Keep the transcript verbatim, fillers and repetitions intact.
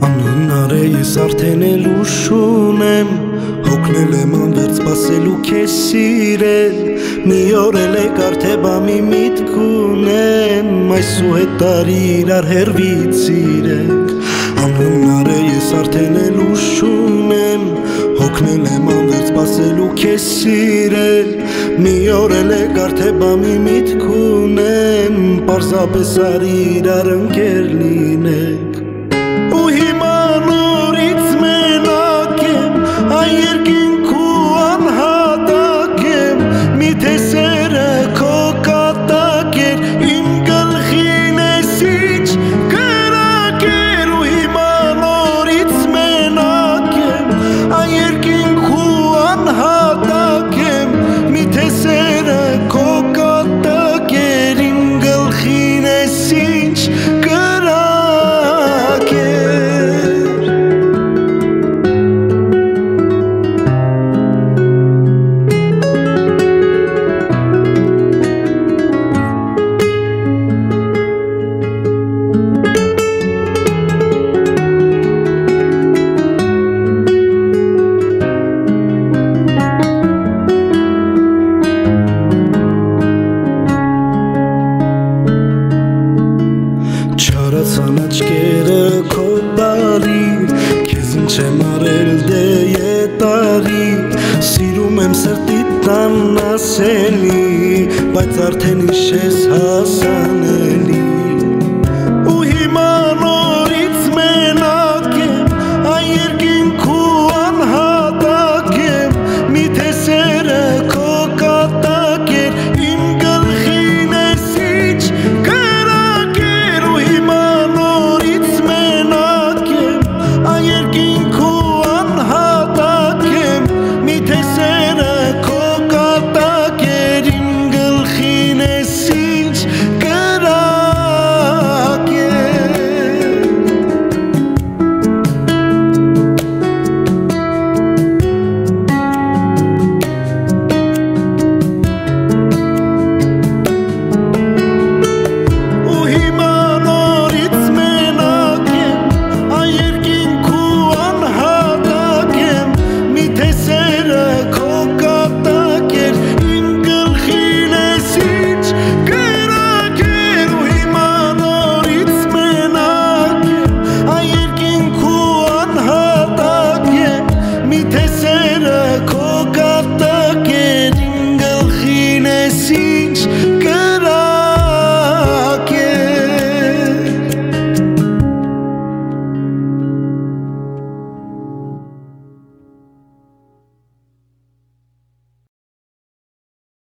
Անհնար է ես արդեն էլ ուշուն եմ, հոգնել եմ անվերջ սպասելու քեզ սիրել, մի օր էլ եկար թե բա մի միտք ունեմ, այսուհետ տարի իրար հեռվից սիրենք։ Անհնար է ես արդեն էլ ուշուն եմ, հոգնել եմ անվերջ սպասելու քեզ սիրել, մի օր էլ եկար թե բա մի միտք ունեմ, պարզապես արի իրար ընկեր լինենք։ Ու հիմա նորից մենակ եմ, այն երկինք ու անհատակ եմ, միթե սերը քո կատակ էր, իմ գլխին ես ինչ կրակ էր։ Ու հիմա նորից մենակ եմ, այն երկինք ու անհատակ եմ, միթե սերը քո կատակ էր, իմ գլխին ես ինչ կրակ էր։ Չարացան աչքերը քո բարի, քեզ ինչ եմ արել դե ետարի, սիրում եմ սրտիդ տան ասելի, բայց արդեն իշես հասա